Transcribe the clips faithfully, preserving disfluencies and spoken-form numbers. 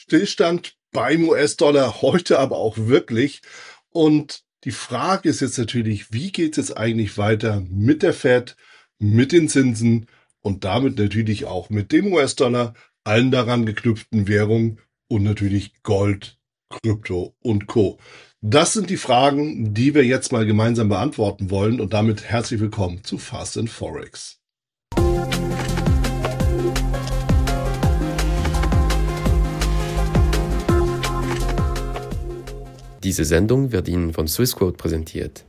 Stillstand beim U S-Dollar, heute aber auch wirklich. Und die Frage ist jetzt natürlich, wie geht es jetzt eigentlich weiter mit der Fed, mit den Zinsen und damit natürlich auch mit dem U S-Dollar, allen daran geknüpften Währungen und natürlich Gold, Krypto und Co. Das sind die Fragen, die wir jetzt mal gemeinsam beantworten wollen, und damit herzlich willkommen zu Fast and Forex. Diese Sendung wird Ihnen von Swissquote präsentiert.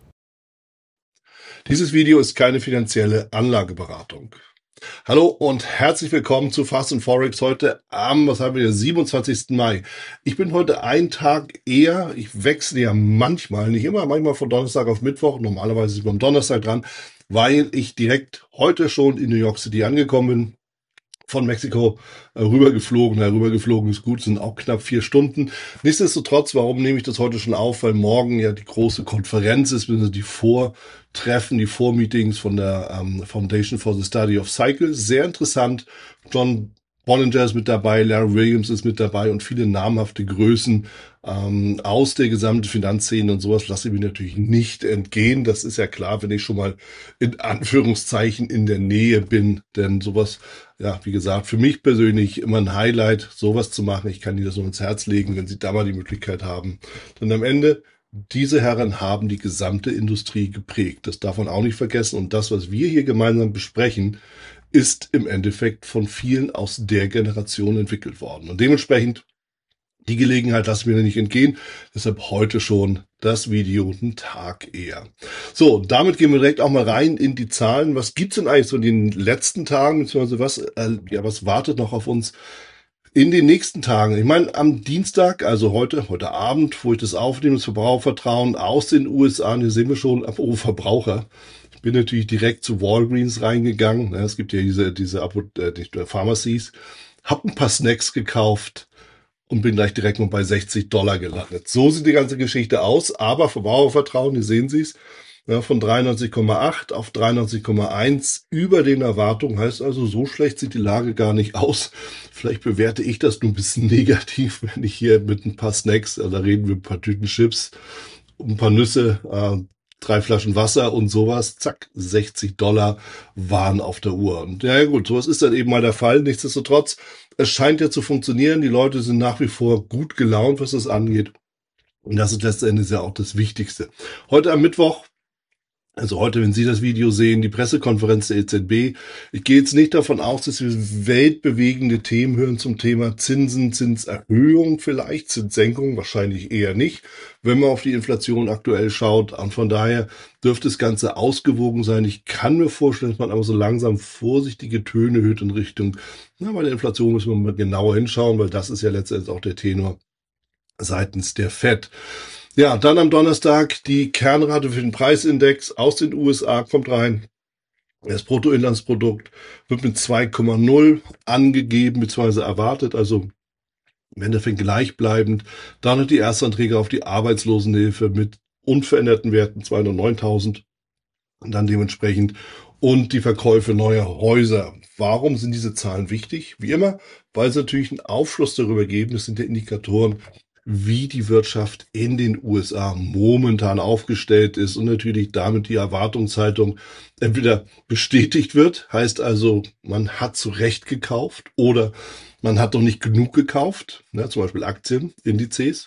Dieses Video ist keine finanzielle Anlageberatung. Hallo und herzlich willkommen zu Fast and Forex heute am, was haben wir, siebenundzwanzigsten Mai. Ich bin heute einen Tag eher, ich wechsle ja manchmal, nicht immer, manchmal von Donnerstag auf Mittwoch, normalerweise ist man am Donnerstag dran, weil ich direkt heute schon in New York City angekommen bin. Von Mexiko äh, rübergeflogen. Ja, rübergeflogen ist gut, sind auch knapp vier Stunden. Nichtsdestotrotz, warum nehme ich das heute schon auf? Weil morgen ja die große Konferenz ist, die Vortreffen, die Vormeetings von der ähm, Foundation for the Study of Cycles. Sehr interessant. John Bollinger ist mit dabei, Larry Williams ist mit dabei und viele namhafte Größen ähm, aus der gesamten Finanzszene und sowas lasse ich mir natürlich nicht entgehen. Das ist ja klar, wenn ich schon mal in Anführungszeichen in der Nähe bin, denn sowas, ja, wie gesagt, für mich persönlich immer ein Highlight, sowas zu machen. Ich kann Ihnen das nur ins Herz legen, wenn Sie da mal die Möglichkeit haben. Denn am Ende, diese Herren haben die gesamte Industrie geprägt. Das darf man auch nicht vergessen. Und das, was wir hier gemeinsam besprechen, ist im Endeffekt von vielen aus der Generation entwickelt worden. Und dementsprechend, die Gelegenheit lassen wir nicht entgehen. Deshalb heute schon das Video einen Tag eher. So, damit gehen wir direkt auch mal rein in die Zahlen. Was gibt's denn eigentlich so in den letzten Tagen, beziehungsweise was, äh, ja, was wartet noch auf uns in den nächsten Tagen? Ich meine, am Dienstag, also heute, heute Abend, wo ich das aufnehme, das Verbrauchervertrauen aus den U S A, hier sehen wir schon, oh, Verbraucher. Ich bin natürlich direkt zu Walgreens reingegangen. Es gibt ja diese, diese äh, Pharmacies. Hab ein paar Snacks gekauft und bin gleich direkt mal bei sechzig Dollar gelandet. So sieht die ganze Geschichte aus, aber Verbrauchervertrauen, hier sehen Sie es, ja, von dreiundneunzig Komma acht auf dreiundneunzig Komma eins über den Erwartungen. Heißt also, so schlecht sieht die Lage gar nicht aus. Vielleicht bewerte ich das nur ein bisschen negativ, wenn ich hier mit ein paar Snacks, also da reden wir ein paar Tüten Chips, ein paar Nüsse, äh, drei Flaschen Wasser und sowas, zack, sechzig Dollar waren auf der Uhr. Und ja gut, sowas ist dann eben mal der Fall. Nichtsdestotrotz, es scheint ja zu funktionieren. Die Leute sind nach wie vor gut gelaunt, was das angeht. Und das ist letztendlich ja auch das Wichtigste. Heute am Mittwoch, also heute, wenn Sie das Video sehen, die Pressekonferenz der E Z B. Ich gehe jetzt nicht davon aus, dass wir weltbewegende Themen hören zum Thema Zinsen, Zinserhöhung vielleicht, Zinssenkung, wahrscheinlich eher nicht, wenn man auf die Inflation aktuell schaut. Und von daher dürfte das Ganze ausgewogen sein. Ich kann mir vorstellen, dass man aber so langsam vorsichtige Töne hört in Richtung, na, bei der Inflation müssen wir mal genauer hinschauen, weil das ist ja letztendlich auch der Tenor seitens der Fed. Ja, dann am Donnerstag die Kernrate für den Preisindex aus den U S A kommt rein. Das Bruttoinlandsprodukt wird mit zwei Komma null angegeben bzw. erwartet, also im Endeffekt gleichbleibend. Dann noch die Erstanträge auf die Arbeitslosenhilfe mit unveränderten Werten zweihundertneuntausend und dann dementsprechend und die Verkäufe neuer Häuser. Warum sind diese Zahlen wichtig? Wie immer, weil sie natürlich einen Aufschluss darüber geben. Das sind ja Indikatoren, wie die Wirtschaft in den U S A momentan aufgestellt ist und natürlich damit die Erwartungshaltung entweder bestätigt wird, heißt also, man hat zu Recht gekauft oder man hat doch nicht genug gekauft, ne, zum Beispiel Aktien, Indizes,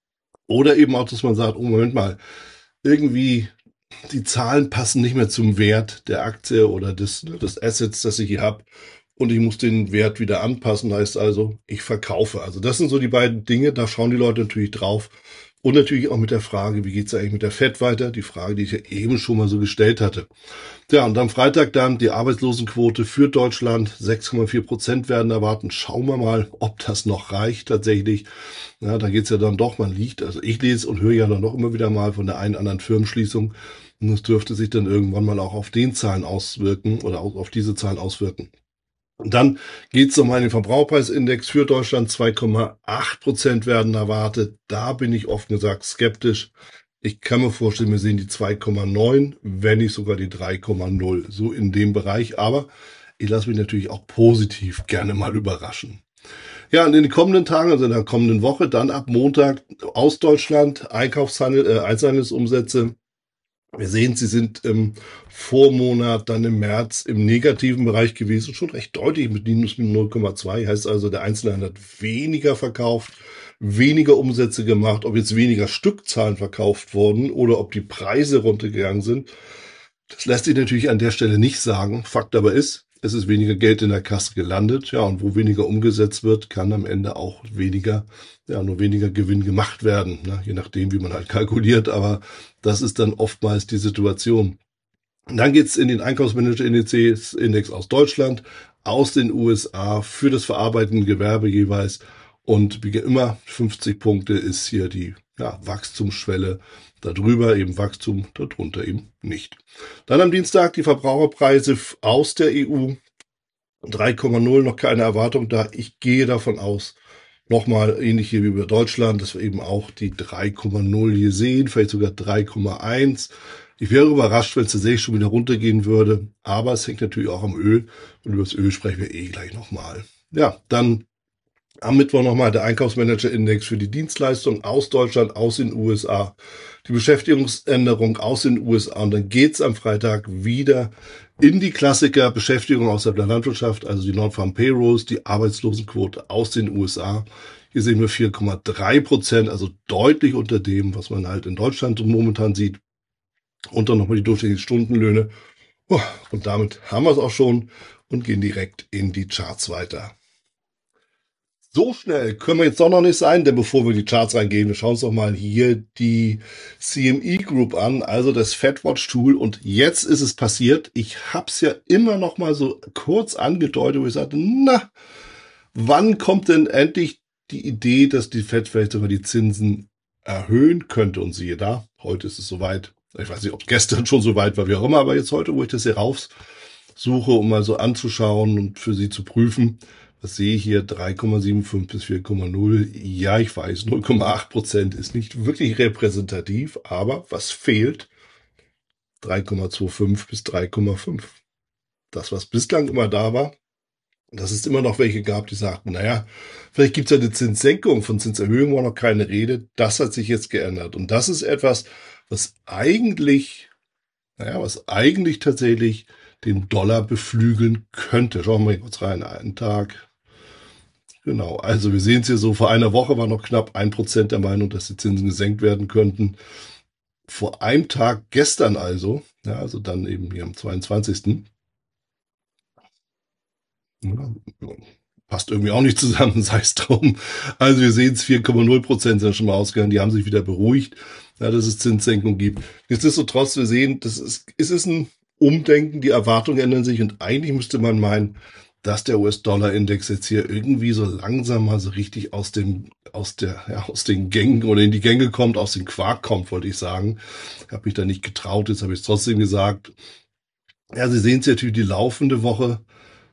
oder eben auch, dass man sagt, oh Moment mal, irgendwie die Zahlen passen nicht mehr zum Wert der Aktie oder des, des Assets, das ich hier habe. Und ich muss den Wert wieder anpassen, heißt also, ich verkaufe. Also das sind so die beiden Dinge, da schauen die Leute natürlich drauf. Und natürlich auch mit der Frage, wie geht's eigentlich mit der Fed weiter? Die Frage, die ich ja eben schon mal so gestellt hatte. Ja, und am Freitag dann die Arbeitslosenquote für Deutschland, sechs Komma vier Prozent werden erwarten. Schauen wir mal, ob das noch reicht tatsächlich. Ja, da geht's ja dann doch, man liegt, also ich lese und höre ja dann noch immer wieder mal von der einen oder anderen Firmenschließung. Und das dürfte sich dann irgendwann mal auch auf den Zahlen auswirken oder auch auf diese Zahlen auswirken. Und dann geht es um einen Verbraucherpreisindex für Deutschland, zwei Komma acht Prozent werden erwartet. Da bin ich offen gesagt skeptisch. Ich kann mir vorstellen, wir sehen die zwei Komma neun, wenn nicht sogar die drei Komma null, so in dem Bereich. Aber ich lasse mich natürlich auch positiv gerne mal überraschen. Ja, und in den kommenden Tagen, also in der kommenden Woche, dann ab Montag aus Deutschland Einkaufshandel, äh, Einzelhandelsumsätze. Wir sehen, sie sind im Vormonat, dann im März im negativen Bereich gewesen, schon recht deutlich mit minus null Komma zwei. Heißt also, der Einzelhandel hat weniger verkauft, weniger Umsätze gemacht. Ob jetzt weniger Stückzahlen verkauft wurden oder ob die Preise runtergegangen sind, das lässt sich natürlich an der Stelle nicht sagen. Fakt aber ist, es ist weniger Geld in der Kasse gelandet. Ja, und wo weniger umgesetzt wird, kann am Ende auch weniger, ja, nur weniger Gewinn gemacht werden. Ne? Je nachdem, wie man halt kalkuliert. Aber das ist dann oftmals die Situation. Und dann geht's in den Einkaufsmanager-Indizes, Index aus Deutschland, aus den U S A für das verarbeitende Gewerbe jeweils. Und wie immer, fünfzig Punkte ist hier die ja, Wachstumsschwelle. Darüber eben Wachstum, darunter eben nicht. Dann am Dienstag die Verbraucherpreise aus der E U. drei Komma null, noch keine Erwartung da. Ich gehe davon aus, nochmal ähnlich hier wie bei Deutschland, dass wir eben auch die drei Komma null hier sehen, vielleicht sogar drei Komma eins. Ich wäre überrascht, wenn es tatsächlich schon wieder runtergehen würde. Aber es hängt natürlich auch am Öl. Und über das Öl sprechen wir eh gleich nochmal. Ja, dann am Mittwoch nochmal der Einkaufsmanager-Index für die Dienstleistung aus Deutschland, aus den U S A. Die Beschäftigungsänderung aus den U S A. Und dann geht's am Freitag wieder in die Klassiker Beschäftigung außerhalb der Landwirtschaft, also die Non-Farm Payrolls, die Arbeitslosenquote aus den U S A. Hier sehen wir vier Komma drei Prozent, also deutlich unter dem, was man halt in Deutschland momentan sieht. Und dann nochmal die durchschnittlichen Stundenlöhne. Und damit haben wir es auch schon und gehen direkt in die Charts weiter. So schnell können wir jetzt doch noch nicht sein, denn bevor wir in die Charts reingehen, wir schauen uns doch mal hier die C M E Group an, also das FedWatch Tool. Und jetzt ist es passiert. Ich habe es ja immer noch mal so kurz angedeutet, wo ich sagte, na, wann kommt denn endlich die Idee, dass die Fed vielleicht sogar die Zinsen erhöhen könnte? Und siehe da, heute ist es soweit. Ich weiß nicht, ob gestern schon soweit war, wie auch immer, aber jetzt heute, wo ich das hier raussuche, um mal so anzuschauen und für Sie zu prüfen, was sehe ich hier? drei Komma fünfundsiebzig bis vier Komma null. Ja, ich weiß, null Komma acht Prozent ist nicht wirklich repräsentativ, aber was fehlt? drei Komma fünfundzwanzig bis drei Komma fünf. Das, was bislang immer da war, dass es immer noch welche gab, die sagten, naja, vielleicht gibt es ja eine Zinssenkung, von Zinserhöhung war noch keine Rede. Das hat sich jetzt geändert. Und das ist etwas, was eigentlich, naja, was eigentlich tatsächlich den Dollar beflügeln könnte. Schauen wir mal kurz rein. Einen Tag. Genau, also wir sehen es hier so, vor einer Woche war noch knapp ein Prozent der Meinung, dass die Zinsen gesenkt werden könnten. Vor einem Tag, gestern also, ja, also dann eben hier am zweiundzwanzigsten Ja, passt irgendwie auch nicht zusammen, sei es drum. Also wir sehen es, vier Komma null Prozent sind schon mal ausgegangen, die haben sich wieder beruhigt, ja, dass es Zinssenkung gibt. Nichtsdestotrotz, wir sehen, das ist, es ist ein Umdenken, die Erwartungen ändern sich und eigentlich müsste man meinen, dass der U S-Dollar-Index jetzt hier irgendwie so langsam mal so richtig aus dem, aus der, ja, aus den Gängen oder in die Gänge kommt, aus dem Quark kommt, wollte ich sagen. Ich habe mich da nicht getraut, jetzt habe ich es trotzdem gesagt. Ja, Sie sehen es natürlich die laufende Woche.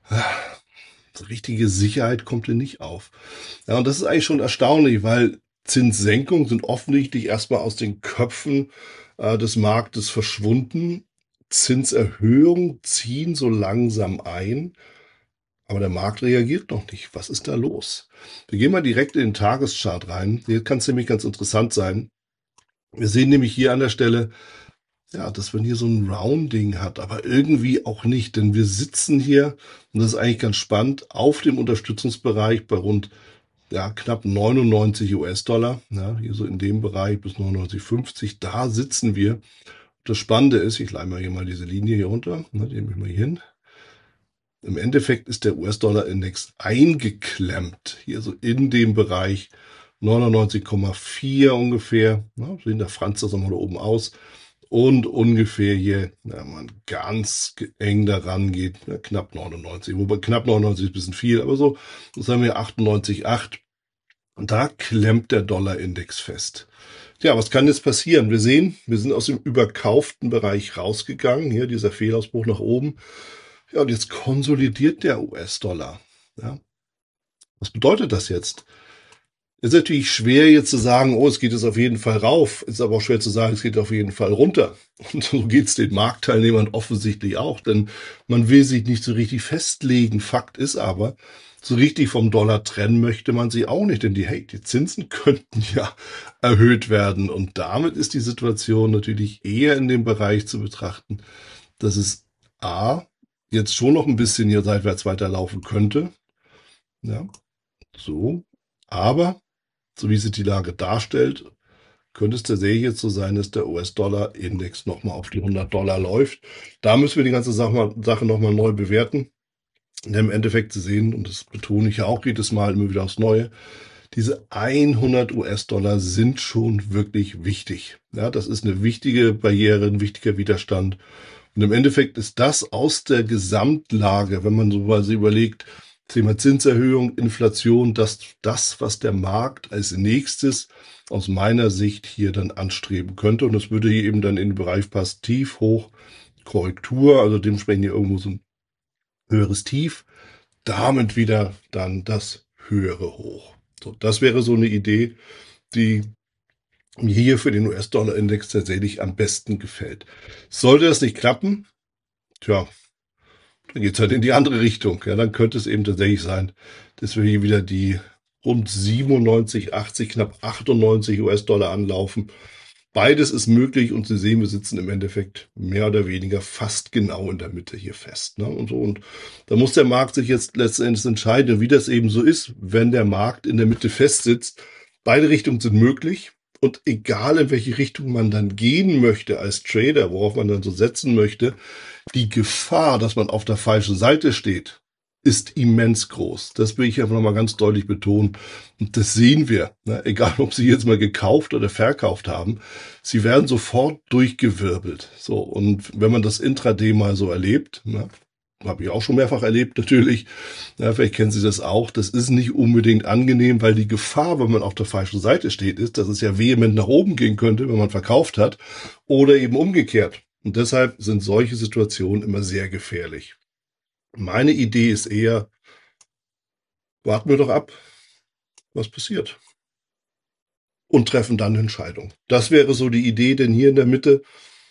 So richtige Sicherheit kommt hier nicht auf. Ja, und das ist eigentlich schon erstaunlich, weil Zinssenkungen sind offensichtlich erstmal aus den Köpfen äh, des Marktes verschwunden. Zinserhöhungen ziehen so langsam ein. Aber der Markt reagiert noch nicht. Was ist da los? Wir gehen mal direkt in den Tageschart rein. Hier kann es nämlich ganz interessant sein. Wir sehen nämlich hier an der Stelle, ja, dass man hier so ein Rounding hat, aber irgendwie auch nicht. Denn wir sitzen hier, und das ist eigentlich ganz spannend, auf dem Unterstützungsbereich bei rund ja, knapp neunundneunzig US-Dollar. Ja, hier so in dem Bereich bis neunundneunzig Komma fünfzig. Da sitzen wir. Das Spannende ist, ich leih mal hier mal diese Linie hier runter. Ne, die nehme ich mal hier hin. Im Endeffekt ist der U S-Dollar-Index eingeklemmt, hier so in dem Bereich neunundneunzig Komma vier ungefähr. Na, sehen der Franz das nochmal da oben aus. Und ungefähr hier, wenn man ganz eng daran geht, na, knapp neunundneunzig. Wobei knapp neunundneunzig ist ein bisschen viel, aber so, das haben wir achtundneunzig Komma acht. Und da klemmt der Dollar-Index fest. Ja, was kann jetzt passieren? Wir sehen, wir sind aus dem überkauften Bereich rausgegangen. Hier dieser Fehlausbruch nach oben. Ja, und jetzt konsolidiert der U S-Dollar. Ja. Was bedeutet das jetzt? Es ist natürlich schwer jetzt zu sagen, oh, es geht jetzt auf jeden Fall rauf. Es ist aber auch schwer zu sagen, es geht auf jeden Fall runter. Und so geht es den Marktteilnehmern offensichtlich auch, denn man will sich nicht so richtig festlegen. Fakt ist aber, so richtig vom Dollar trennen möchte man sich auch nicht, denn die, hey, die Zinsen könnten ja erhöht werden. Und damit ist die Situation natürlich eher in dem Bereich zu betrachten, dass es A, jetzt schon noch ein bisschen hier seitwärts weiterlaufen könnte. Ja, so. Aber, so wie sich die Lage darstellt, könnte es tatsächlich jetzt so sein, dass der U S-Dollar-Index nochmal auf die hundert Dollar läuft. Da müssen wir die ganze Sache, Sache nochmal neu bewerten. Und im Endeffekt zu sehen, und das betone ich ja auch jedes Mal immer wieder aufs Neue, diese hundert U S-Dollar sind schon wirklich wichtig. Ja, das ist eine wichtige Barriere, ein wichtiger Widerstand. Und im Endeffekt ist das aus der Gesamtlage, wenn man so quasi überlegt, Thema Zinserhöhung, Inflation, das, das, was der Markt als nächstes aus meiner Sicht hier dann anstreben könnte. Und das würde hier eben dann in den Bereich passen, tief, hoch, Korrektur, also dementsprechend hier irgendwo so ein höheres Tief, damit wieder dann das höhere Hoch. So, das wäre so eine Idee, die mir hier für den U S-Dollar-Index tatsächlich am besten gefällt. Sollte das nicht klappen, tja, dann geht's halt in die andere Richtung. Ja, dann könnte es eben tatsächlich sein, dass wir hier wieder die rund siebenundneunzig, achtzig, knapp achtundneunzig U S-Dollar anlaufen. Beides ist möglich und Sie sehen, wir sitzen im Endeffekt mehr oder weniger fast genau in der Mitte hier fest. Ne? Und, so. Und da muss der Markt sich jetzt letztendlich entscheiden, wie das eben so ist, wenn der Markt in der Mitte fest sitzt. Beide Richtungen sind möglich und egal in welche Richtung man dann gehen möchte als Trader, worauf man dann so setzen möchte, die Gefahr, dass man auf der falschen Seite steht, ist immens groß. Das will ich einfach nochmal ganz deutlich betonen. Und das sehen wir, ne? Egal ob Sie jetzt mal gekauft oder verkauft haben. Sie werden sofort durchgewirbelt. So, und wenn man das Intraday mal so erlebt, ne? Habe ich auch schon mehrfach erlebt, natürlich. Ja, vielleicht kennen Sie das auch. Das ist nicht unbedingt angenehm, weil die Gefahr, wenn man auf der falschen Seite steht, ist, dass es ja vehement nach oben gehen könnte, wenn man verkauft hat, oder eben umgekehrt. Und deshalb sind solche Situationen immer sehr gefährlich. Meine Idee ist eher, warten wir doch ab, was passiert. Und treffen dann eine Entscheidung. Das wäre so die Idee, denn hier in der Mitte,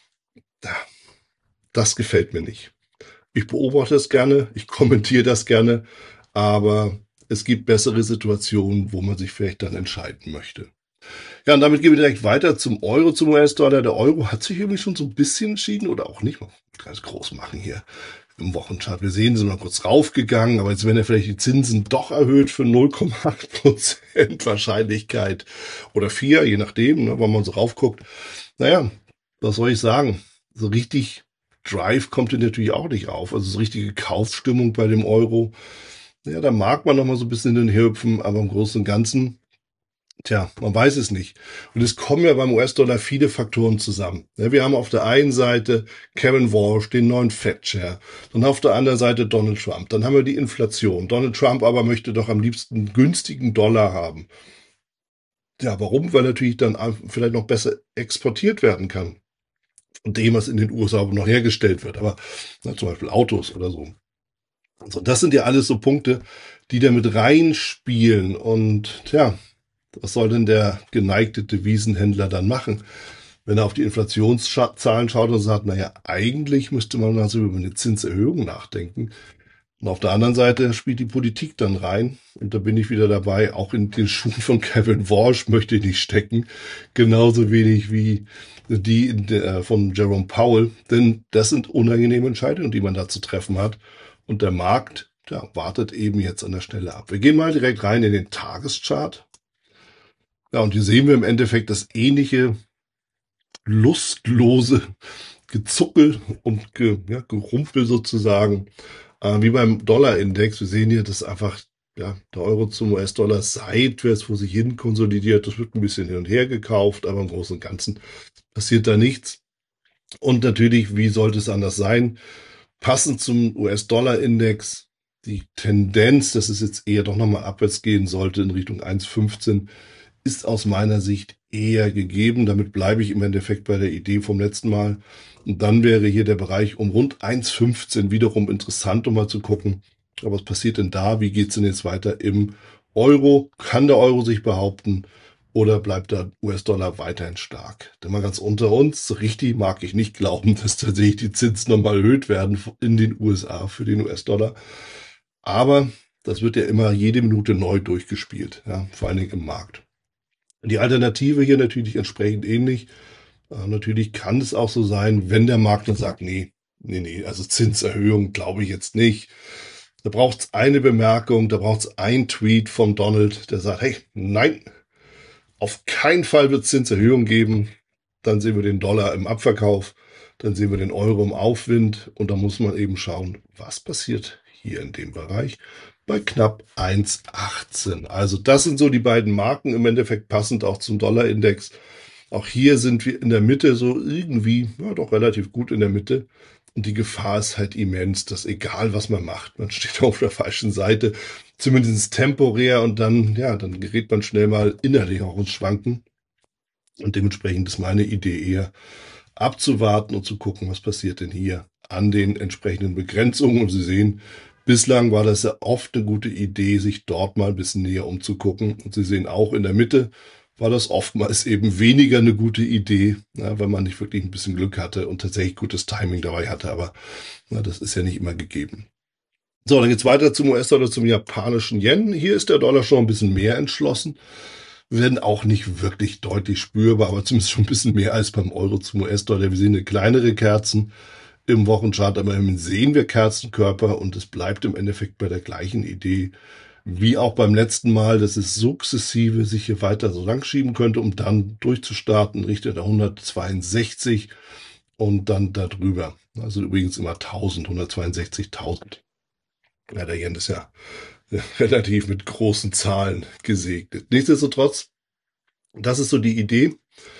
das gefällt mir nicht. Ich beobachte es gerne, ich kommentiere das gerne, aber es gibt bessere Situationen, wo man sich vielleicht dann entscheiden möchte. Ja, und damit gehen wir direkt weiter zum Euro, zum U S-Dollar. Der Euro hat sich irgendwie schon so ein bisschen entschieden oder auch nicht. Mal ganz groß machen hier im Wochenchart. Wir sehen, sind mal kurz raufgegangen, aber jetzt werden ja vielleicht die Zinsen doch erhöht für null Komma acht Prozent Wahrscheinlichkeit oder vier, je nachdem, ne, wenn man so raufguckt. Naja, was soll ich sagen? So richtig Drive kommt hier natürlich auch nicht auf. Also so richtige Kaufstimmung bei dem Euro. Ja, da mag man noch mal so ein bisschen hin und her hüpfen, aber im Großen und Ganzen, tja, man weiß es nicht. Und es kommen ja beim U S-Dollar viele Faktoren zusammen. Wir haben auf der einen Seite Kevin Walsh, den neuen Fed-Chair. Dann auf der anderen Seite Donald Trump. Dann haben wir die Inflation. Donald Trump aber möchte doch am liebsten einen günstigen Dollar haben. Ja, warum? Weil natürlich dann vielleicht noch besser exportiert werden kann. Von dem, was in den U S A noch hergestellt wird. Aber na, zum Beispiel Autos oder so. Also das sind ja alles so Punkte, die da mit reinspielen. Und tja, was soll denn der geneigte Devisenhändler dann machen, wenn er auf die Inflationszahlen schaut und sagt, naja, eigentlich müsste man also über eine Zinserhöhung nachdenken. Und auf der anderen Seite spielt die Politik dann rein. Und da bin ich wieder dabei, auch in den Schuhen von Kevin Walsh möchte ich nicht stecken. Genauso wenig wie die der, von Jerome Powell. Denn das sind unangenehme Entscheidungen, die man da zu treffen hat. Und der Markt, ja, wartet eben jetzt an der Stelle ab. Wir gehen mal direkt rein in den Tageschart. Ja, und hier sehen wir im Endeffekt das ähnliche lustlose Gezuckel und ge, ja, Gerumpel sozusagen äh, wie beim Dollar-Index. Wir sehen hier, dass einfach ja, der Euro zum U S-Dollar seitwärts vor sich hin konsolidiert. Das wird ein bisschen hin und her gekauft, aber im Großen und Ganzen passiert da nichts. Und natürlich, wie sollte es anders sein? Passend zum U S-Dollar-Index, die Tendenz, dass es jetzt eher doch nochmal abwärts gehen sollte in Richtung eins Komma fünfzehn, ist aus meiner Sicht eher gegeben. Damit bleibe ich im Endeffekt bei der Idee vom letzten Mal. Und dann wäre hier der Bereich um rund eins Komma fünfzehn wiederum interessant, um mal zu gucken, aber was passiert denn da? Wie geht's denn jetzt weiter im Euro? Kann der Euro sich behaupten oder bleibt der U S-Dollar weiterhin stark? Denn mal ganz unter uns, so richtig mag ich nicht glauben, dass tatsächlich die Zinsen nochmal erhöht werden in den U S A für den U S-Dollar. Aber das wird ja immer jede Minute neu durchgespielt, ja, vor allen Dingen im Markt. Die Alternative hier natürlich entsprechend ähnlich. Äh, natürlich kann es auch so sein, wenn der Markt dann sagt, nee, nee, nee, also Zinserhöhung glaube ich jetzt nicht. Da braucht es eine Bemerkung, da braucht es einen Tweet von Donald, der sagt, hey, nein, auf keinen Fall wird es Zinserhöhung geben. Dann sehen wir den Dollar im Abverkauf, dann sehen wir den Euro im Aufwind und da muss man eben schauen, was passiert hier in dem Bereich bei knapp eins Komma achtzehn. Also das sind so die beiden Marken, im Endeffekt passend auch zum Dollarindex. Auch hier sind wir in der Mitte so irgendwie, ja doch relativ gut in der Mitte. Und die Gefahr ist halt immens, dass egal was man macht, man steht auf der falschen Seite, zumindest temporär und dann, ja, dann gerät man schnell mal innerlich auch ins Schwanken. Und dementsprechend ist meine Idee eher abzuwarten und zu gucken, was passiert denn hier an den entsprechenden Begrenzungen. Und Sie sehen, bislang war das ja oft eine gute Idee, sich dort mal ein bisschen näher umzugucken. Und Sie sehen auch in der Mitte war das oftmals eben weniger eine gute Idee, ja, weil man nicht wirklich ein bisschen Glück hatte und tatsächlich gutes Timing dabei hatte. Aber na, das ist ja nicht immer gegeben. So, dann geht's weiter zum U S-Dollar, zum japanischen Yen. Hier ist der Dollar schon ein bisschen mehr entschlossen. Wir werden auch nicht wirklich deutlich spürbar, aber zumindest schon ein bisschen mehr als beim Euro zum U S-Dollar. Wir sehen eine kleinere Kerzen im Wochenchart, aber immerhin sehen wir Kerzenkörper und es bleibt im Endeffekt bei der gleichen Idee wie auch beim letzten Mal, dass es sukzessive sich hier weiter so lang schieben könnte, um dann durchzustarten Richtung der hundertzweiundsechzig und dann darüber. Also übrigens immer tausend, hundertzweiundsechzigtausend. Ja, der Yen ist ja relativ mit großen Zahlen gesegnet. Nichtsdestotrotz, das ist so die Idee.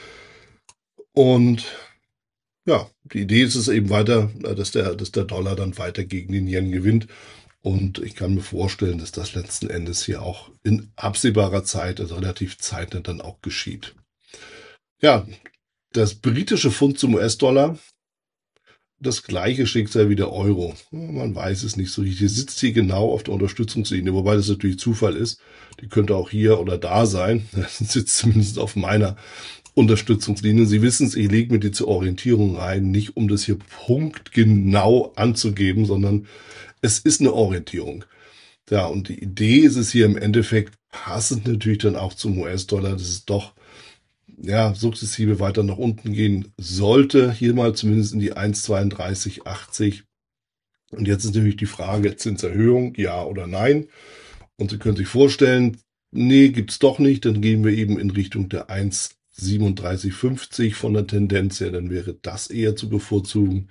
Und ja, die Idee ist es eben weiter, dass der, dass der Dollar dann weiter gegen den Yen gewinnt. Und ich kann mir vorstellen, dass das letzten Endes hier auch in absehbarer Zeit, also relativ zeitnah dann auch geschieht. Ja, das britische Pfund zum U S-Dollar, das gleiche Schicksal wie der Euro. Man weiß es nicht so richtig. Die sitzt hier genau auf der Unterstützungslinie, wobei das natürlich Zufall ist. Die könnte auch hier oder da sein. Das sitzt zumindest auf meiner Unterstützungslinie. Sie wissen es, ich lege mir die zur Orientierung rein, nicht um das hier punktgenau anzugeben, sondern es ist eine Orientierung. Ja, und die Idee ist es hier im Endeffekt passend natürlich dann auch zum U S-Dollar, dass es doch ja, sukzessive weiter nach unten gehen sollte. Hier mal zumindest in die eins Komma zweiunddreißig achtzig. Und jetzt ist natürlich die Frage, Zinserhöhung, ja oder nein. Und Sie können sich vorstellen, nee, gibt's doch nicht. Dann gehen wir eben in Richtung der eins Komma siebenunddreißig fünfzig von der Tendenz her. Dann wäre das eher zu bevorzugen.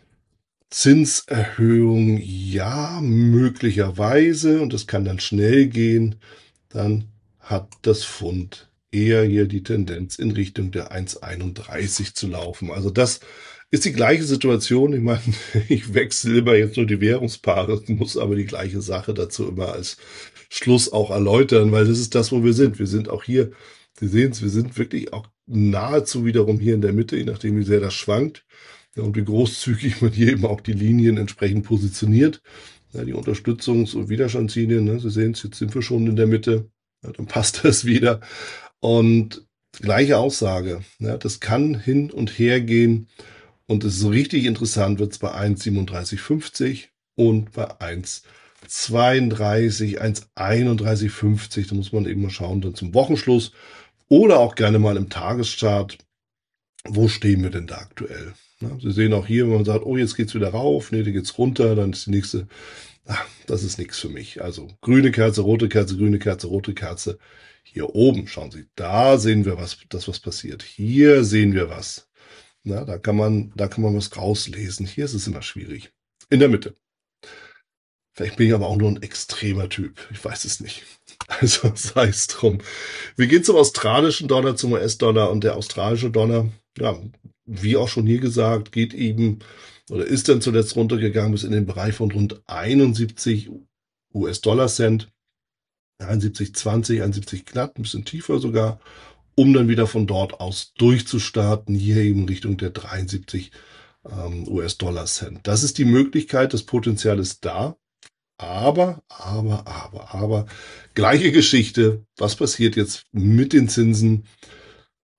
Zinserhöhung, ja, möglicherweise. Und das kann dann schnell gehen. Dann hat das Pfund eher hier die Tendenz in Richtung der eins Komma einunddreißig zu laufen. Also das ist die gleiche Situation. Ich meine, ich wechsle immer jetzt nur die Währungspaare, muss aber die gleiche Sache dazu immer als Schluss auch erläutern, weil das ist das, wo wir sind. Wir sind auch hier, Sie sehen es, wir sind wirklich auch nahezu wiederum hier in der Mitte, je nachdem wie sehr das schwankt. Ja, und wie großzügig man hier eben auch die Linien entsprechend positioniert. Ja, die Unterstützungs- und Widerstandslinien, ne, Sie sehen es, jetzt sind wir schon in der Mitte. Ja, dann passt das wieder. Und gleiche Aussage. Ja, das kann hin und her gehen. Und es ist so richtig interessant, wird es bei eins Komma siebenunddreißig fünfzig und bei eins Komma zweiunddreißig, eins Komma einunddreißig fünfzig. Da muss man eben mal schauen, dann zum Wochenschluss oder auch gerne mal im Tageschart. Wo stehen wir denn da aktuell? Ja, Sie sehen auch hier, wenn man sagt, oh, jetzt geht's wieder rauf, nee, da geht's runter, dann ist die nächste, ach, das ist nichts für mich. Also grüne Kerze, rote Kerze, grüne Kerze, rote Kerze. Hier oben, schauen Sie, da sehen wir was, das was passiert. Hier sehen wir was. Na, da kann man, da kann man was rauslesen. Hier ist es immer schwierig. In der Mitte. Vielleicht bin ich aber auch nur ein extremer Typ. Ich weiß es nicht. Also sei es drum. Wir gehen zum australischen Dollar, zum U S-Dollar, und der australische Dollar, ja, wie auch schon hier gesagt, geht eben oder ist dann zuletzt runtergegangen bis in den Bereich von rund einundsiebzig U S-Dollar-Cent, einundsiebzig Komma zwanzig, einundsiebzig knapp, ein bisschen tiefer sogar, um dann wieder von dort aus durchzustarten, hier eben Richtung der dreiundsiebzig ähm, U S-Dollar-Cent. Das ist die Möglichkeit, das Potenzial ist da. Aber, aber, aber, aber, gleiche Geschichte. Was passiert jetzt mit den Zinsen?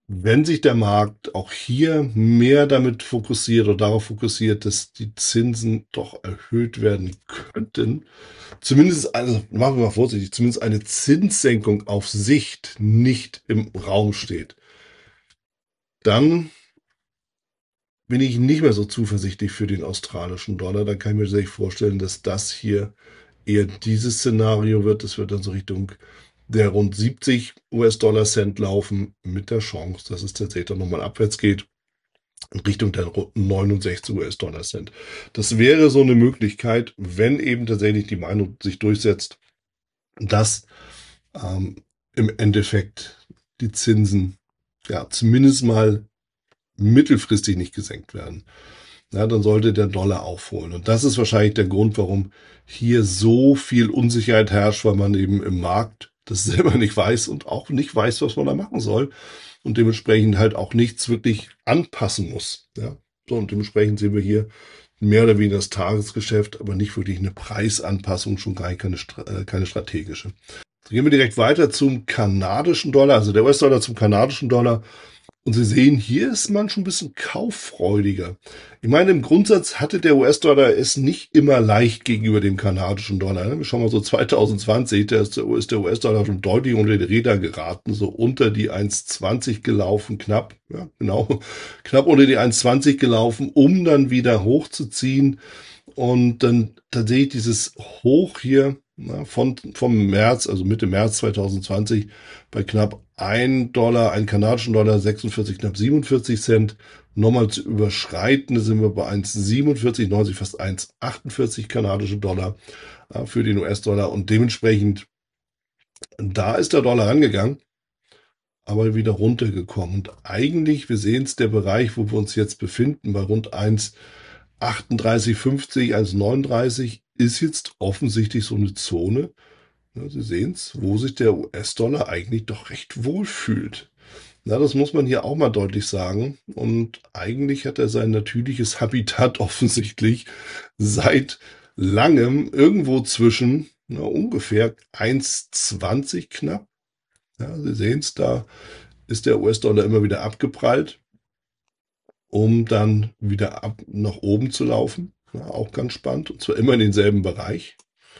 wenn sich der Markt auch hier mehr damit fokussiert oder darauf fokussiert, dass die Zinsen doch erhöht werden könnten, zumindest, also machen wir mal vorsichtig, zumindest eine Zinssenkung auf Sicht nicht im Raum steht, dann bin ich nicht mehr so zuversichtlich für den australischen Dollar. Dann kann ich mir sehr vorstellen, dass das hier eher dieses Szenario wird. Das wird dann so Richtung der rund siebzig US-Dollar-Cent laufen, mit der Chance, dass es tatsächlich dann nochmal abwärts geht, in Richtung der neunundsechzig US-Dollar-Cent. Das wäre so eine Möglichkeit, wenn eben tatsächlich die Meinung sich durchsetzt, dass ähm, im Endeffekt die Zinsen ja zumindest mal mittelfristig nicht gesenkt werden. Ja, dann sollte der Dollar aufholen. Und das ist wahrscheinlich der Grund, warum hier so viel Unsicherheit herrscht, weil man eben im Markt das selber nicht weiß und auch nicht weiß, was man da machen soll. Und dementsprechend halt auch nichts wirklich anpassen muss. Ja, so, und dementsprechend sehen wir hier mehr oder weniger das Tagesgeschäft, aber nicht wirklich eine Preisanpassung, schon gar keine, keine strategische. So, gehen wir direkt weiter zum kanadischen Dollar, also der U S-Dollar zum kanadischen Dollar. Und Sie sehen, hier ist man schon ein bisschen kauffreudiger. Ich meine, im Grundsatz hatte der U S-Dollar es nicht immer leicht gegenüber dem kanadischen Dollar. Wir schauen mal so zwanzig zwanzig, da ist der U S-Dollar schon deutlich unter die Räder geraten, so unter die eins zwanzig gelaufen, knapp, ja, genau, knapp unter die eins zwanzig gelaufen, um dann wieder hochzuziehen. Und dann tatsächlich dieses Hoch hier, na, von, vom März, also Mitte März zwanzig zwanzig, bei knapp ein Dollar, ein kanadischen Dollar, sechsundvierzig, knapp siebenundvierzig Cent, nochmal zu überschreiten, da sind wir bei eins siebenundvierzig neunzig, fast eins achtundvierzig kanadische Dollar äh, für den U S-Dollar. Und dementsprechend, da ist der Dollar rangegangen, aber wieder runtergekommen. Und eigentlich, wir sehen es, der Bereich, wo wir uns jetzt befinden, bei rund eins achtunddreißig fünfzig, eins neununddreißig, ist jetzt offensichtlich so eine Zone, ja, Sie sehen es, wo sich der U S-Dollar eigentlich doch recht wohl fühlt. Na, das muss man hier auch mal deutlich sagen. Und eigentlich hat er sein natürliches Habitat offensichtlich seit langem irgendwo zwischen na, ungefähr eins zwanzig knapp. Ja, Sie sehen es, da ist der U S-Dollar immer wieder abgeprallt, um dann wieder ab nach oben zu laufen. Ja, auch ganz spannend. Und zwar immer in denselben Bereich.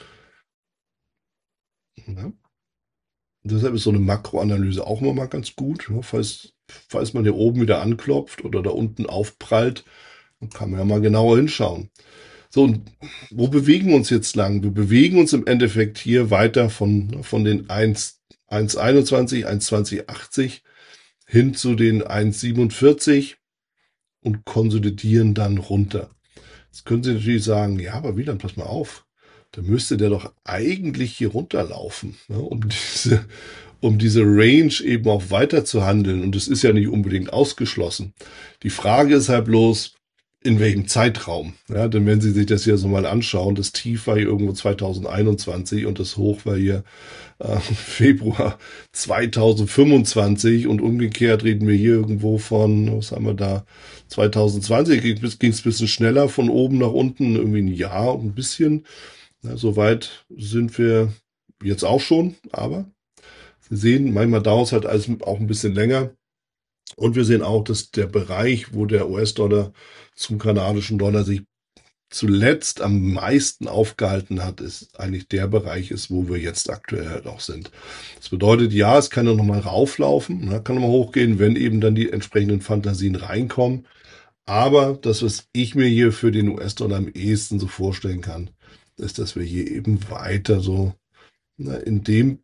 Ja. Und deshalb ist so eine Makroanalyse auch immer mal ganz gut. Ja, falls, falls man hier oben wieder anklopft oder da unten aufprallt, dann kann man ja mal genauer hinschauen. So, und wo bewegen wir uns jetzt lang? Wir bewegen uns im Endeffekt hier weiter von, von den eins einundzwanzig, eins zwanzig achtzig hin zu den eins siebenundvierzig und konsolidieren dann runter. Jetzt können Sie natürlich sagen, ja, aber Wieland, pass mal auf. Da müsste der doch eigentlich hier runterlaufen, ne, um diese, um diese Range eben auch weiter zu handeln. Und es ist ja nicht unbedingt ausgeschlossen. Die Frage ist halt bloß, in welchem Zeitraum. Ja, denn wenn Sie sich das hier so mal anschauen, das Tief war hier irgendwo zwanzig einundzwanzig und das Hoch war hier äh, Februar zwanzig fünfundzwanzig und umgekehrt reden wir hier irgendwo von, was haben wir da, zwanzig zwanzig ging es ein bisschen schneller von oben nach unten, irgendwie ein Jahr und ein bisschen. Ja, soweit sind wir jetzt auch schon, aber Sie sehen, manchmal dauert es halt alles auch ein bisschen länger. Und wir sehen auch, dass der Bereich, wo der U S-Dollar zum kanadischen Dollar sich zuletzt am meisten aufgehalten hat, ist eigentlich der Bereich ist, wo wir jetzt aktuell halt auch sind. Das bedeutet, ja, es kann ja nochmal rauflaufen, ne, kann nochmal hochgehen, wenn eben dann die entsprechenden Fantasien reinkommen. Aber das, was ich mir hier für den U S-Dollar am ehesten so vorstellen kann, ist, dass wir hier eben weiter so na, in dem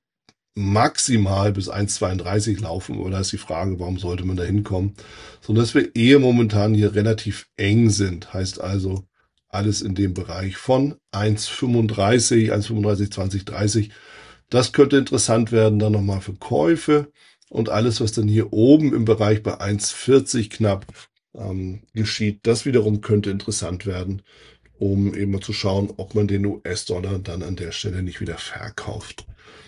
maximal bis eins zweiunddreißig laufen, aber da ist die Frage, warum sollte man da hinkommen? Sondern dass wir eher momentan hier relativ eng sind, heißt also alles in dem Bereich von eins fünfunddreißig, eins fünfunddreißig, zwanzig, dreißig. Das könnte interessant werden, dann nochmal für Käufe und alles, was dann hier oben im Bereich bei eins vierzig knapp ähm, geschieht, das wiederum könnte interessant werden, um eben mal zu schauen, ob man den U S-Dollar dann an der Stelle nicht wieder verkauft.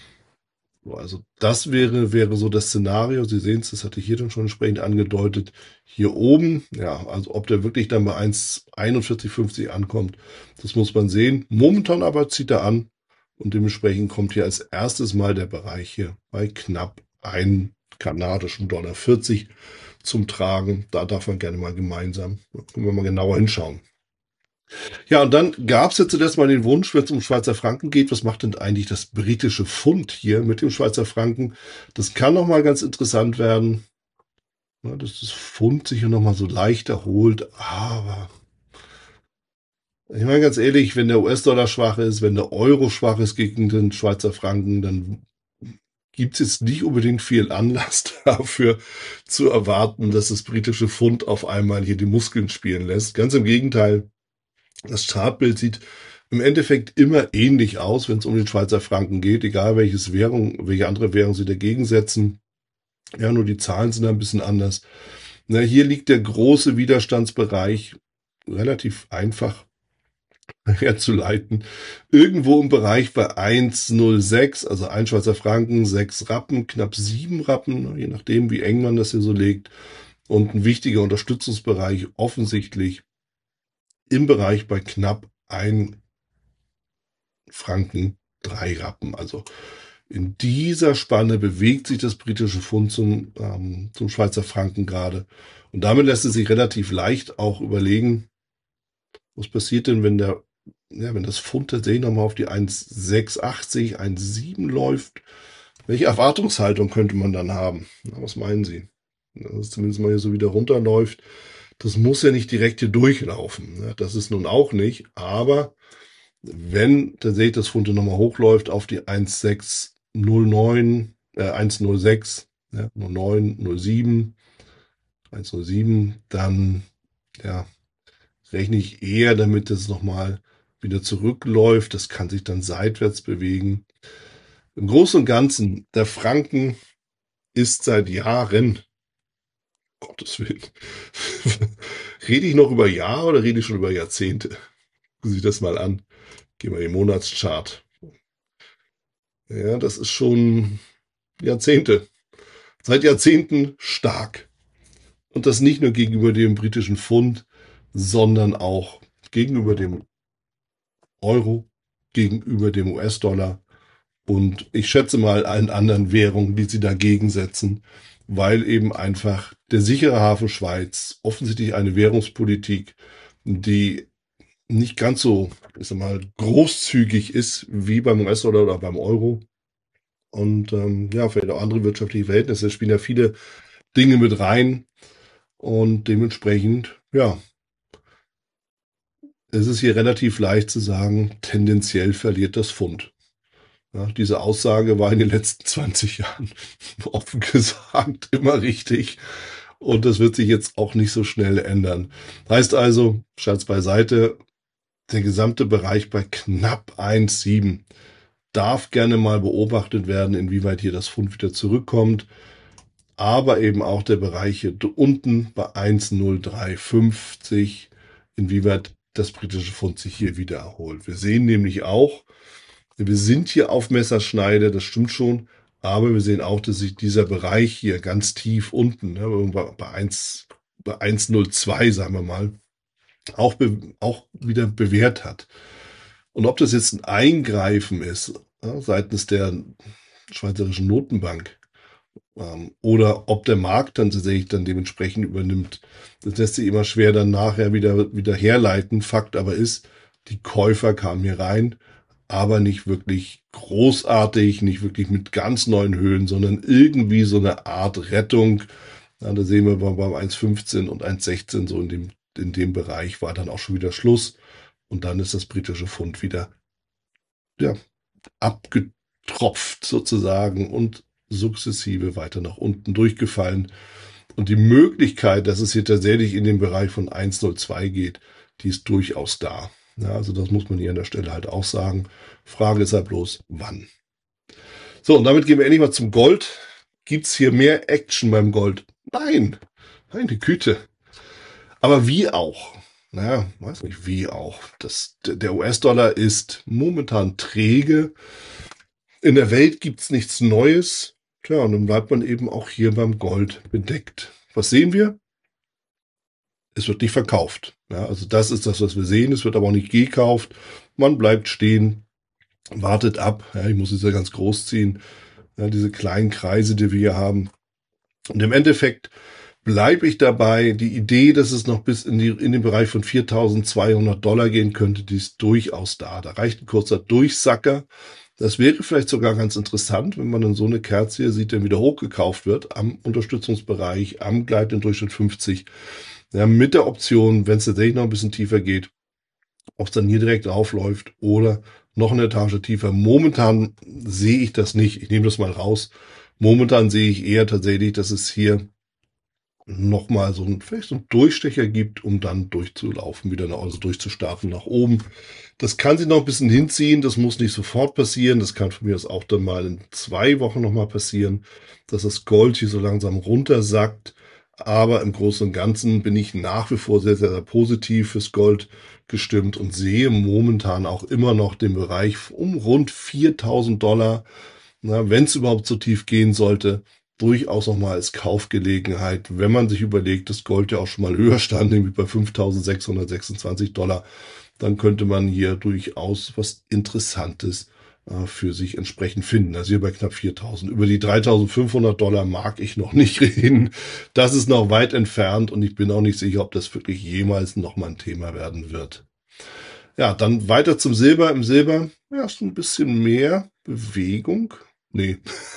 Also das wäre, wäre so das Szenario. Sie sehen es, das hatte ich hier dann schon entsprechend angedeutet. Hier oben, ja, also ob der wirklich dann bei eins einundvierzig fünfzig ankommt, das muss man sehen. Momentan aber zieht er an und dementsprechend kommt hier als erstes mal der Bereich hier bei knapp ein, kanadischen Dollar vierzig zum Tragen. Da darf man gerne mal gemeinsam, da können wir mal genauer hinschauen. Ja, und dann gab es jetzt zuerst mal den Wunsch, wenn es um Schweizer Franken geht, was macht denn eigentlich das britische Pfund hier mit dem Schweizer Franken? Das kann nochmal ganz interessant werden, ja, dass das Pfund sich hier nochmal so leicht erholt, aber ich meine ganz ehrlich, wenn der U S-Dollar schwach ist, wenn der Euro schwach ist gegen den Schweizer Franken, dann gibt es jetzt nicht unbedingt viel Anlass dafür zu erwarten, dass das britische Pfund auf einmal hier die Muskeln spielen lässt. Ganz im Gegenteil, das Chartbild sieht im Endeffekt immer ähnlich aus, wenn es um den Schweizer Franken geht, egal welches Währung, welche andere Währung sie dagegen setzen. Ja, nur die Zahlen sind ein bisschen anders. Na, hier liegt der große Widerstandsbereich relativ einfach herzuleiten. Irgendwo im Bereich bei eins Komma null sechs, also ein Schweizer Franken, sechs Rappen, knapp sieben Rappen, je nachdem, wie eng man das hier so legt. Und ein wichtiger Unterstützungsbereich offensichtlich im Bereich bei knapp ein Franken, drei Rappen. Also in dieser Spanne bewegt sich das britische Pfund zum, ähm, zum Schweizer Franken gerade. Und damit lässt es sich relativ leicht auch überlegen, was passiert denn, wenn der, ja, wenn das Pfund tatsächlich nochmal auf die eins Komma sechs achtzig, eins Komma sieben läuft? Welche Erwartungshaltung könnte man dann haben? Na, was meinen Sie? Dass es zumindest mal hier so wieder runterläuft. Das muss ja nicht direkt hier durchlaufen. Das ist nun auch nicht. Aber wenn tatsächlich das Pfund nochmal hochläuft auf die eins Komma sechs null neun, äh, eins Komma null sechs, ja, null neun, null sieben, eins Komma null sieben, dann, ja, rechne ich eher damit, dass es nochmal wieder zurückläuft. Das kann sich dann seitwärts bewegen. Im Großen und Ganzen, der Franken ist seit Jahren, Gottes Willen, rede ich noch über Jahre oder rede ich schon über Jahrzehnte? Gucken Sie sich das mal an. Gehen wir in den Monatschart. Ja, das ist schon Jahrzehnte. Seit Jahrzehnten stark. Und das nicht nur gegenüber dem britischen Pfund, sondern auch gegenüber dem Euro, gegenüber dem U S-Dollar und ich schätze mal allen anderen Währungen, die sie dagegen setzen, weil eben einfach der sichere Hafen Schweiz offensichtlich eine Währungspolitik, die nicht ganz so, ich sag mal, großzügig ist wie beim U S-Dollar oder beim Euro. Und ähm, ja, vielleicht auch andere wirtschaftliche Verhältnisse spielen ja viele Dinge mit rein. Und dementsprechend, ja, es ist hier relativ leicht zu sagen, tendenziell verliert das Pfund. Ja, diese Aussage war in den letzten zwanzig Jahren offen gesagt immer richtig. Und das wird sich jetzt auch nicht so schnell ändern. Heißt also, Scherz beiseite, der gesamte Bereich bei knapp eins Komma sieben darf gerne mal beobachtet werden, inwieweit hier das Pfund wieder zurückkommt. Aber eben auch der Bereich hier unten bei eins Komma null drei fünfzig, inwieweit das britische Pfund sich hier wieder erholt. Wir sehen nämlich auch, wir sind hier auf Messerschneide, das stimmt schon, aber wir sehen auch, dass sich dieser Bereich hier ganz tief unten, ne, bei eins, bei eins Komma null zwei, sagen wir mal, auch, be, auch wieder bewährt hat. Und ob das jetzt ein Eingreifen ist, ja, seitens der Schweizerischen Notenbank, ähm, oder ob der Markt dann tatsächlich dann dementsprechend übernimmt, das lässt sich immer schwer dann nachher wieder, wieder herleiten. Fakt aber ist, die Käufer kamen hier rein, aber nicht wirklich großartig, nicht wirklich mit ganz neuen Höhen, sondern irgendwie so eine Art Rettung. Ja, da sehen wir beim eins Komma fünfzehn und eins Komma sechzehn, so in dem, in dem Bereich war dann auch schon wieder Schluss. Und dann ist das britische Pfund wieder, ja, abgetropft sozusagen und sukzessive weiter nach unten durchgefallen. Und die Möglichkeit, dass es hier tatsächlich in den Bereich von eins Komma null zwei geht, die ist durchaus da. Ja, also das muss man hier an der Stelle halt auch sagen. Frage ist halt bloß, wann. So, und damit gehen wir endlich mal zum Gold. Gibt's hier mehr Action beim Gold? Nein, meine Güte. Aber wie auch? Naja, weiß nicht, wie auch. Das, der U S-Dollar ist momentan träge. In der Welt gibt's nichts Neues. Tja, und dann bleibt man eben auch hier beim Gold bedeckt. Was sehen wir? Es wird nicht verkauft. Ja, also das ist das, was wir sehen. Es wird aber auch nicht gekauft. Man bleibt stehen, wartet ab. Ja, ich muss es ja ganz groß ziehen. Ja, diese kleinen Kreise, die wir hier haben, Und im Endeffekt bleibe ich dabei. Die Idee, dass es noch bis in, die, in den Bereich von viertausendzweihundert Dollar gehen könnte, die ist durchaus da. Da reicht ein kurzer Durchsacker. Das wäre vielleicht sogar ganz interessant, wenn man dann so eine Kerze hier sieht, der wieder hochgekauft wird am Unterstützungsbereich, am Gleit im Durchschnitt fünfzig. Ja, mit der Option, wenn es tatsächlich noch ein bisschen tiefer geht, ob es dann hier direkt aufläuft oder noch eine Etage tiefer. Momentan sehe ich das nicht. Ich nehme das mal raus. Momentan sehe ich eher tatsächlich, dass es hier nochmal so ein, vielleicht so einen Durchstecher gibt, um dann durchzulaufen, wieder nach, also durchzustarten nach oben. Das kann sich noch ein bisschen hinziehen, das muss nicht sofort passieren, das kann von mir aus auch dann mal in zwei Wochen nochmal passieren, dass das Gold hier so langsam runtersackt, aber im Großen und Ganzen bin ich nach wie vor sehr, sehr, sehr positiv fürs Gold gestimmt und sehe momentan auch immer noch den Bereich um rund viertausend Dollar, wenn es überhaupt so tief gehen sollte, durchaus nochmal als Kaufgelegenheit, wenn man sich überlegt, dass Gold ja auch schon mal höher stand, nämlich bei fünftausendsechshundertsechsundzwanzig Dollar, dann könnte man hier durchaus was Interessantes äh, für sich entsprechend finden. Also hier bei knapp viertausend. Über die dreitausendfünfhundert Dollar mag ich noch nicht reden. Das ist noch weit entfernt und ich bin auch nicht sicher, ob das wirklich jemals nochmal ein Thema werden wird. Ja, dann weiter zum Silber. Im Silber, ja, ist ein bisschen mehr Bewegung. Nee,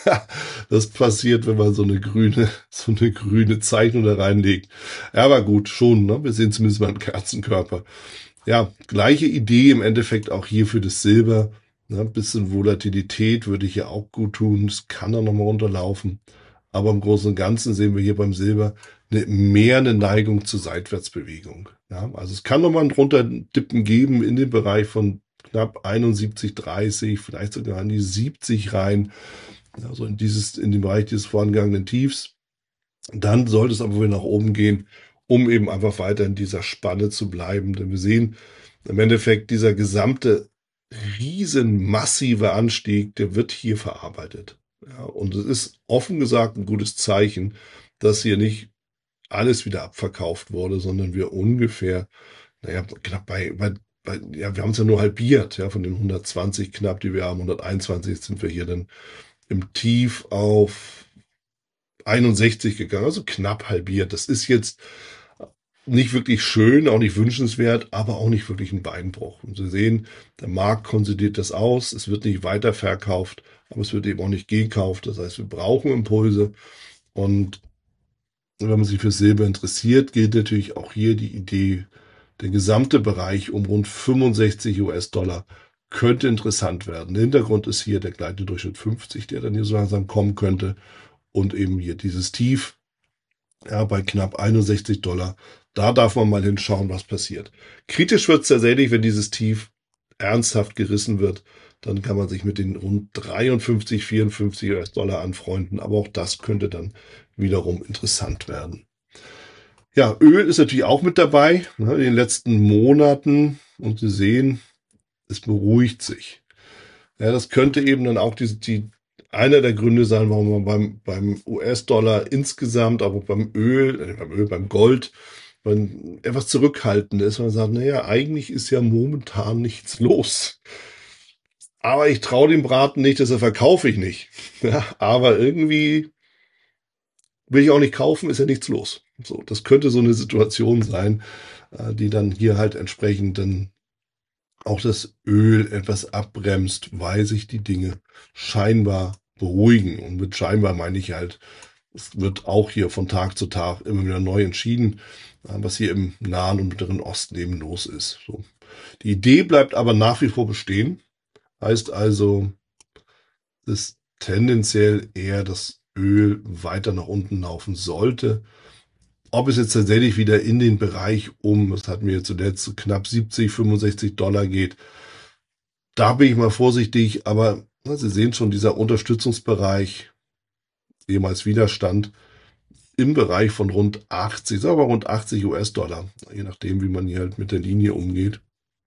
das passiert, wenn man so eine grüne, so eine grüne Zeichnung da reinlegt. Ja, aber gut, schon, ne? Wir sehen zumindest mal einen Kerzenkörper. Ja, gleiche Idee im Endeffekt auch hier für das Silber. Ne? Ein bisschen Volatilität würde hier auch gut tun. Es kann da nochmal runterlaufen. Aber im Großen und Ganzen sehen wir hier beim Silber eine, mehr eine Neigung zur Seitwärtsbewegung. Ja, also es kann nochmal ein Runterdippen geben in den Bereich von knapp einundsiebzig, dreißig, vielleicht sogar an die siebzig rein, also in dieses, in den Bereich dieses vorangegangenen Tiefs. Dann sollte es aber wieder nach oben gehen, um eben einfach weiter in dieser Spanne zu bleiben. Denn wir sehen im Endeffekt, dieser gesamte riesen massive Anstieg, der wird hier verarbeitet. Ja, und es ist offen gesagt ein gutes Zeichen, dass hier nicht alles wieder abverkauft wurde, sondern wir ungefähr, naja, knapp bei, bei Weil, ja, wir haben es ja nur halbiert, ja, von den hundertzwanzig knapp, die wir haben, hunderteinundzwanzig sind wir hier dann im Tief auf einundsechzig gegangen, also knapp halbiert. Das ist jetzt nicht wirklich schön, auch nicht wünschenswert, aber auch nicht wirklich ein Beinbruch. Und Sie sehen, der Markt konsolidiert das aus, es wird nicht weiterverkauft, aber es wird eben auch nicht gekauft. Das heißt, wir brauchen Impulse und wenn man sich für Silber interessiert, gilt natürlich auch hier die Idee, der gesamte Bereich um rund fünfundsechzig US-Dollar könnte interessant werden. Der Hintergrund ist hier der gleitende Durchschnitt fünfzig, der dann hier so langsam kommen könnte. Und eben hier dieses Tief, ja, bei knapp einundsechzig Dollar. Da darf man mal hinschauen, was passiert. Kritisch wird es tatsächlich, wenn dieses Tief ernsthaft gerissen wird. Dann kann man sich mit den rund dreiundfünfzig, vierundfünfzig US-Dollar anfreunden. Aber auch das könnte dann wiederum interessant werden. Ja, Öl ist natürlich auch mit dabei, ne, in den letzten Monaten. Und Sie sehen, es beruhigt sich. Ja, das könnte eben dann auch die, die, einer der Gründe sein, warum man beim, beim U S-Dollar insgesamt, aber beim Öl, äh, beim Öl, beim Gold, man etwas zurückhaltend ist. Man sagt, naja, eigentlich ist ja momentan nichts los. Aber ich traue dem Braten nicht, deshalb verkaufe ich nicht. Ja, aber irgendwie will ich auch nicht kaufen, ist ja nichts los. So, das könnte so eine Situation sein, die dann hier halt entsprechend dann auch das Öl etwas abbremst, weil sich die Dinge scheinbar beruhigen. Und mit scheinbar meine ich halt, es wird auch hier von Tag zu Tag immer wieder neu entschieden, was hier im Nahen und Mittleren Osten eben los ist. So. Die Idee bleibt aber nach wie vor bestehen. Heißt also, dass tendenziell eher das Öl weiter nach unten laufen sollte. Ob es jetzt tatsächlich wieder in den Bereich um, das hatten wir zuletzt, knapp siebzig, fünfundsechzig Dollar geht, da bin ich mal vorsichtig, aber na, Sie sehen schon, dieser Unterstützungsbereich, ehemals Widerstand, im Bereich von rund achtzig, sagen wir rund achtzig US-Dollar, je nachdem, wie man hier halt mit der Linie umgeht,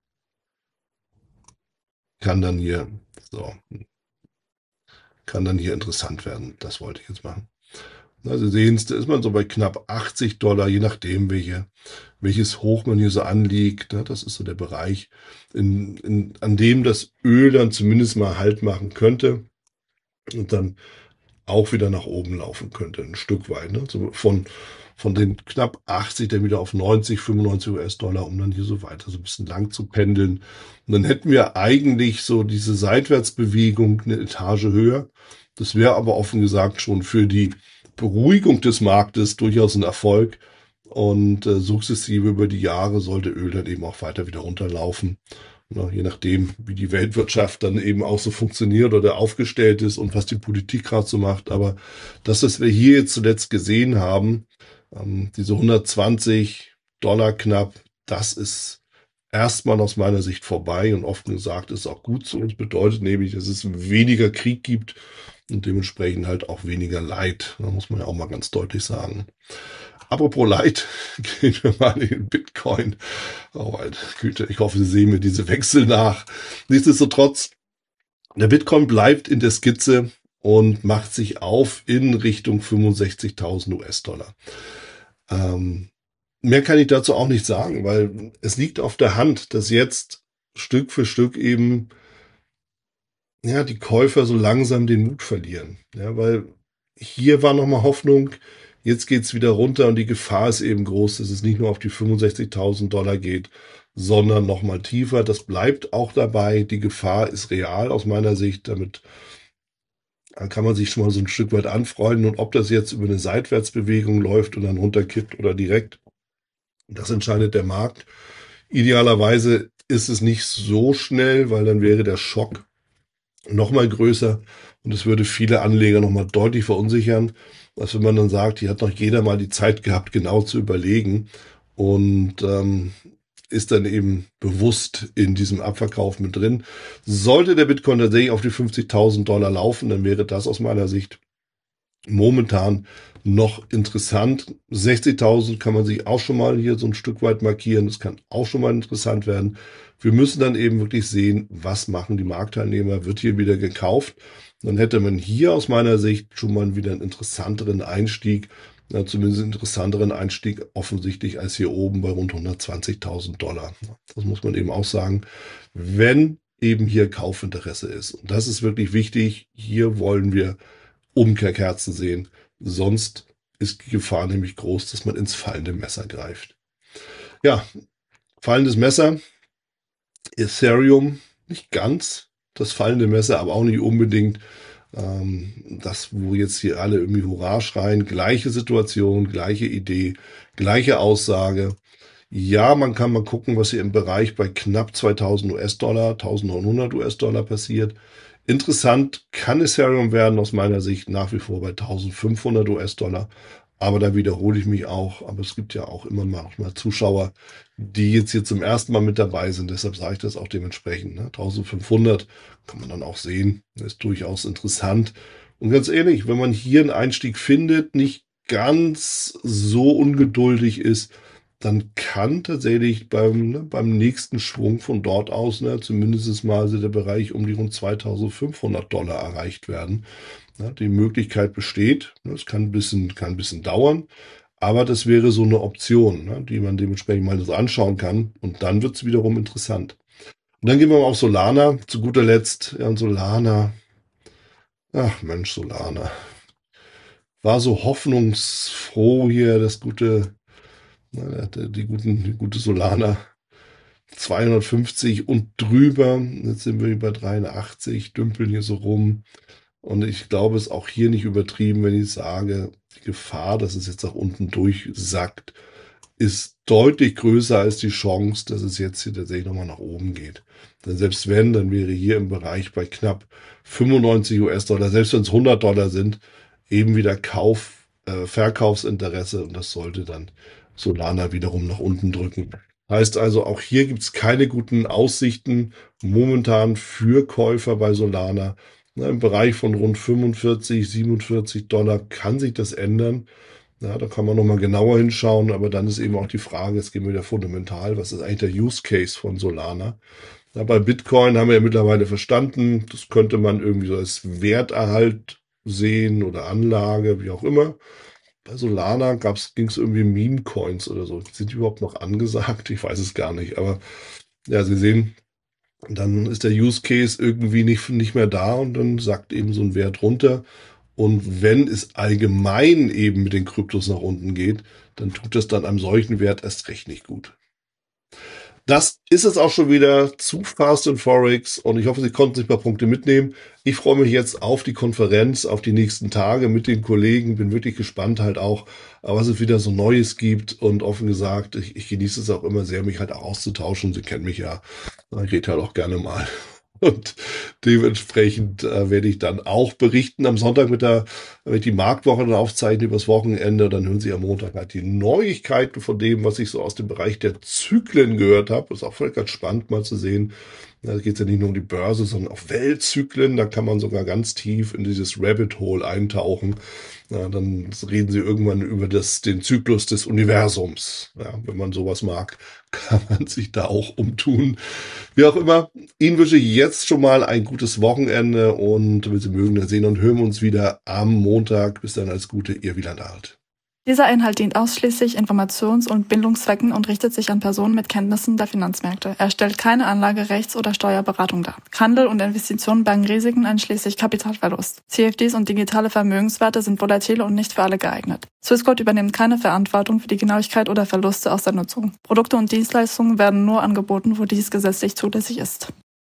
kann dann hier, so, kann dann hier interessant werden. Das wollte ich jetzt machen. Na, Sie sehen es, da ist man so bei knapp achtzig Dollar, je nachdem, welche, welches Hoch man hier so anliegt. Ne? Das ist so der Bereich, in, in, an dem das Öl dann zumindest mal Halt machen könnte. Und dann auch wieder nach oben laufen könnte, ein Stück weit. Ne? So von, von den knapp achtzig dann wieder auf neunzig, fünfundneunzig US-Dollar, um dann hier so weiter so ein bisschen lang zu pendeln. Und dann hätten wir eigentlich so diese Seitwärtsbewegung eine Etage höher. Das wäre aber offen gesagt schon für die Beruhigung des Marktes durchaus ein Erfolg. Und äh, sukzessive über die Jahre sollte Öl dann eben auch weiter wieder runterlaufen. Na, je nachdem, wie die Weltwirtschaft dann eben auch so funktioniert oder aufgestellt ist und was die Politik gerade so macht. Aber das, was wir hier jetzt zuletzt gesehen haben, ähm, diese hundertzwanzig Dollar knapp, das ist erstmal aus meiner Sicht vorbei und offen gesagt ist auch gut so. Das bedeutet nämlich, dass es weniger Krieg gibt und dementsprechend halt auch weniger Leid. Da muss man ja auch mal ganz deutlich sagen. Apropos Leid, gehen wir mal in den Bitcoin. Oh, meine Güte, ich hoffe, Sie sehen mir diese Wechsel nach. Nichtsdestotrotz, der Bitcoin bleibt in der Skizze und macht sich auf in Richtung fünfundsechzigtausend US-Dollar. Ähm, mehr kann ich dazu auch nicht sagen, weil es liegt auf der Hand, dass jetzt Stück für Stück eben ja die Käufer so langsam den Mut verlieren. Ja, weil hier war nochmal Hoffnung, jetzt geht's wieder runter und die Gefahr ist eben groß, dass es nicht nur auf die fünfundsechzigtausend Dollar geht, sondern nochmal tiefer. Das bleibt auch dabei. Die Gefahr ist real aus meiner Sicht. Damit kann man sich schon mal so ein Stück weit anfreunden. Und ob das jetzt über eine Seitwärtsbewegung läuft und dann runterkippt oder direkt, das entscheidet der Markt. Idealerweise ist es nicht so schnell, weil dann wäre der Schock noch mal größer und es würde viele Anleger noch mal deutlich verunsichern, als wenn man dann sagt, hier hat noch jeder mal die Zeit gehabt, genau zu überlegen und ähm, ist dann eben bewusst in diesem Abverkauf mit drin. Sollte der Bitcoin tatsächlich auf die fünfzigtausend Dollar laufen, dann wäre das aus meiner Sicht momentan noch interessant. sechzigtausend kann man sich auch schon mal hier so ein Stück weit markieren. Das kann auch schon mal interessant werden. Wir müssen dann eben wirklich sehen, was machen die Marktteilnehmer? Wird hier wieder gekauft? Dann hätte man hier aus meiner Sicht schon mal wieder einen interessanteren Einstieg, ja, zumindest einen interessanteren Einstieg offensichtlich als hier oben bei rund hundertzwanzigtausend Dollar. Das muss man eben auch sagen, wenn eben hier Kaufinteresse ist. Und das ist wirklich wichtig. Hier wollen wir Umkehrkerzen sehen. Sonst ist die Gefahr nämlich groß, dass man ins fallende Messer greift. Ja, fallendes Messer. Ethereum nicht ganz das fallende Messer, aber auch nicht unbedingt ähm, das, wo jetzt hier alle irgendwie Hurra schreien. Gleiche Situation, gleiche Idee, gleiche Aussage. Ja, man kann mal gucken, was hier im Bereich bei knapp zweitausend US-Dollar, eintausendneunhundert US-Dollar passiert. Interessant kann Ethereum werden aus meiner Sicht nach wie vor bei eintausendfünfhundert US-Dollar. Aber da wiederhole ich mich auch. Aber es gibt ja auch immer manchmal Zuschauer, die jetzt hier zum ersten Mal mit dabei sind. Deshalb sage ich das auch dementsprechend. Ne? eintausendfünfhundert kann man dann auch sehen. Das ist durchaus interessant. Und ganz ehrlich, wenn man hier einen Einstieg findet, nicht ganz so ungeduldig ist, dann kann tatsächlich beim, ne, beim nächsten Schwung von dort aus ne, zumindest mal also der Bereich um die rund zweitausendfünfhundert Dollar erreicht werden. Ja, die Möglichkeit besteht. Es kann ein bisschen, kann ein bisschen dauern, aber das wäre so eine Option, ne, die man dementsprechend mal so anschauen kann. Und dann wird es wiederum interessant. Und dann gehen wir mal auf Solana. Zu guter Letzt, ja, und Solana. Ach Mensch, Solana. War so hoffnungsfroh hier, das gute Die, guten, die gute Solana zweihundertfünfzig und drüber. Jetzt sind wir über dreiundachtzig, dümpeln hier so rum. Und ich glaube, es ist auch hier nicht übertrieben, wenn ich sage, die Gefahr, dass es jetzt nach unten durchsackt, ist deutlich größer als die Chance, dass es jetzt hier tatsächlich nochmal nach oben geht. Denn selbst wenn, dann wäre hier im Bereich bei knapp fünfundneunzig US-Dollar, selbst wenn es hundert Dollar sind, eben wieder Kauf, äh, Verkaufsinteresse und das sollte dann Solana wiederum nach unten drücken. Heißt also, auch hier gibt es keine guten Aussichten momentan für Käufer bei Solana. Na, im Bereich von rund fünfundvierzig, siebenundvierzig Dollar kann sich das ändern. Ja, da kann man nochmal genauer hinschauen, aber dann ist eben auch die Frage, jetzt gehen wir wieder fundamental, was ist eigentlich der Use Case von Solana? Ja, bei Bitcoin haben wir ja mittlerweile verstanden, das könnte man irgendwie so als Werterhalt sehen oder Anlage, wie auch immer. Bei Solana ging es irgendwie Meme-Coins oder so. Sind die überhaupt noch angesagt? Ich weiß es gar nicht. Aber ja, Sie sehen, dann ist der Use Case irgendwie nicht, nicht mehr da und dann sackt eben so ein Wert runter. Und wenn es allgemein eben mit den Kryptos nach unten geht, dann tut das dann einem solchen Wert erst recht nicht gut. Das ist es auch schon wieder zu Fast and Forex und ich hoffe, Sie konnten sich ein paar Punkte mitnehmen. Ich freue mich jetzt auf die Konferenz, auf die nächsten Tage mit den Kollegen. Bin wirklich gespannt halt auch, was es wieder so Neues gibt und offen gesagt, ich, ich genieße es auch immer sehr, mich halt auch auszutauschen. Sie kennen mich ja, ich rede halt auch gerne mal. Und dementsprechend äh, werde ich dann auch berichten am Sonntag mit der, wenn ich die Marktwoche dann aufzeichne übers Wochenende, dann hören Sie am Montag halt die Neuigkeiten von dem, was ich so aus dem Bereich der Zyklen gehört habe. Das ist auch völlig ganz spannend mal zu sehen. Da geht es ja nicht nur um die Börse, sondern auch Weltzyklen. Da kann man sogar ganz tief in dieses Rabbit Hole eintauchen. Ja, dann reden Sie irgendwann über das, den Zyklus des Universums. Ja, wenn man sowas mag, kann man sich da auch umtun. Wie auch immer, Ihnen wünsche ich jetzt schon mal ein gutes Wochenende und wenn Sie mögen, dann sehen und hören wir uns wieder am Montag. Bis dann, alles Gute, Ihr Wieland Alt. Dieser Inhalt dient ausschließlich Informations- und Bildungszwecken und richtet sich an Personen mit Kenntnissen der Finanzmärkte. Er stellt keine Anlage-, Rechts- oder Steuerberatung dar. Handel und Investitionen bergen Risiken einschließlich Kapitalverlust. C F Ds und digitale Vermögenswerte sind volatile und nicht für alle geeignet. Swissquote übernimmt keine Verantwortung für die Genauigkeit oder Verluste aus der Nutzung. Produkte und Dienstleistungen werden nur angeboten, wo dies gesetzlich zulässig ist.